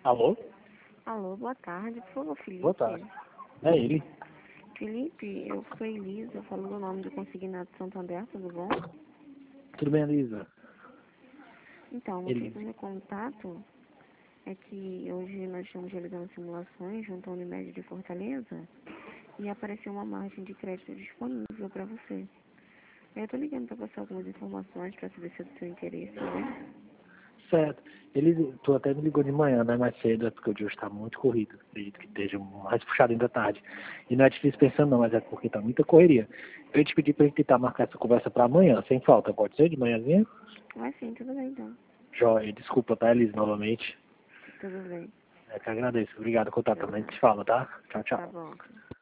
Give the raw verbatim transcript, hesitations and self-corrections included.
Alô? Alô, boa tarde. Por favor, Felipe. Boa tarde. É ele? Felipe, eu sou Elisa, falo do nome do Consignado Santander, tudo bom? Tudo bem, Elisa? Então, o motivo Elisa. do meu contato é que hoje nós estamos realizando simulações junto à Unimed de Fortaleza e apareceu uma margem de crédito disponível para você. Eu estou ligando para passar algumas informações para saber se é do seu interesse, né? Certo. Ele, tu até me ligou de manhã, né? Mais cedo, é porque o dia está muito corrido. Acredito que esteja mais puxado ainda à tarde. E não é difícil pensando não, mas é porque está muita correria. Eu ia te pedir para gente tentar marcar essa conversa para amanhã, sem falta. Pode ser? De manhãzinha? Vai sim, tudo bem então. Joia. Desculpa, tá, Elisa, novamente. Tudo bem. É que agradeço. Obrigado, contato Tudo também. bem. Te fala, tá? Tchau, Tá tchau. bom.